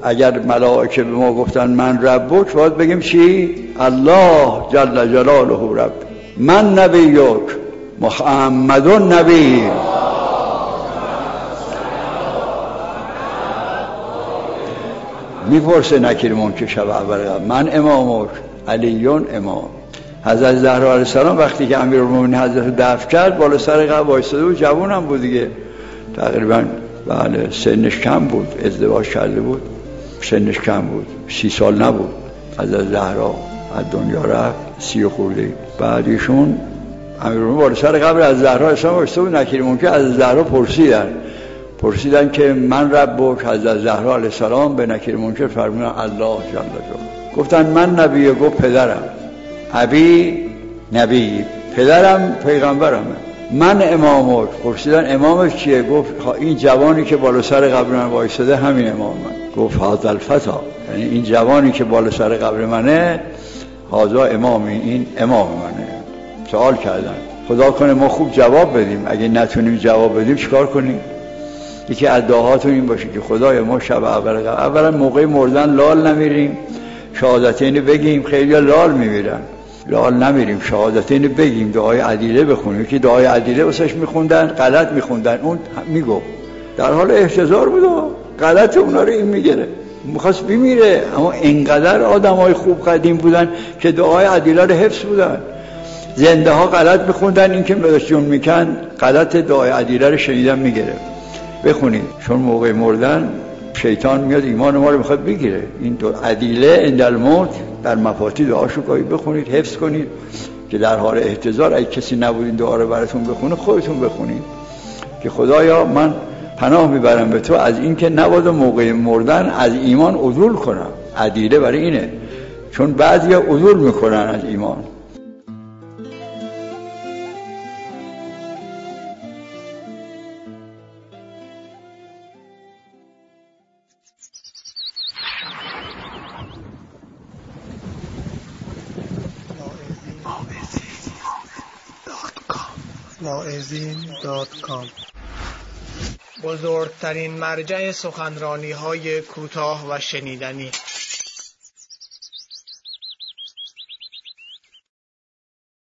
اگر ملائکه به ما گفتن من ربک، باید بگیم چی؟ الله جل جلاله رب. من نبیک محمد نبی. میپرسه نکیر منکر شب اول قبل من امامک علیون امام. حضرت زهرا علیه السلام وقتی که امیرالمومنین حضرت دفن کرد بالا سر قبر وایساده بود، جوان هم بود دیگه، تقریبا بله سنش کم بود، ازدواج کرده بود، سنش کم بود، 30 سال نبود. حضرت زهرا از دنیا رفت 30 خورده. بعد ایشون امیرالمومنین بالا سر قبر از زهرا اسلام وایساده بود، نکیر منکر از زهرا پرسیدن که من ربک. حضرت زهرا علیه السلام به نکیر منکر فرمودن الله جل جلاله. گفتن من نبیه، گفت پدرم. ابی نبی، پدرم پیغمبرمه. من امامک. پرسیدن امامش کیه؟ گفت این جوانی که بالا سر قبر من وایساده همین امام من. گفت هذا الفتا، یعنی این جوانی که بالا سر قبر منه هذا امامی، این امام منه. سوال کردن، خدا کنه ما خوب جواب بدیم، اگه نتونیم جواب بدیم چیکار کنیم؟ یکی از دعاهاتون این باشه که خدایا ما شب اولا موقع مردن لال نمیریم، شهادتین بگیم. خیلی لال میمیرن، لال نمیریم، شهادتین بگیم، دعای عدیله بخونیم. که دعای عدیله واسش میخوندن، غلط میخوندن، اون میگفت در حال احتضار بود و غلط اونا رو این میگیره، میخواست بمیره. اما اینقدر آدمای خوب قدیم بودن که دعای عدیله رو حفظ بودن. زنده ها غلط میخوندن، این که جون میکن غلط دعای عدیله رو شنیدن میگیره. بخونید، چون موقع مردن شیطان میاد ایمان ما رو میخواد بگیره. این دو عدیله عند الموت در مفاتیح دعاشو گاهی بخونید، حفظ کنید که در حال احتضار اگه کسی نبود این دعا رو براتون بخونه، خودتون بخونید که خدایا من پناه میبرم به تو از این که نباید موقع مردن از ایمان عدول کنم. عدیله برای اینه، چون بعضی عدول میکنن از ایمان. واعظین.com بزرگترین مرجع سخنرانی های کوتاه و شنیدنی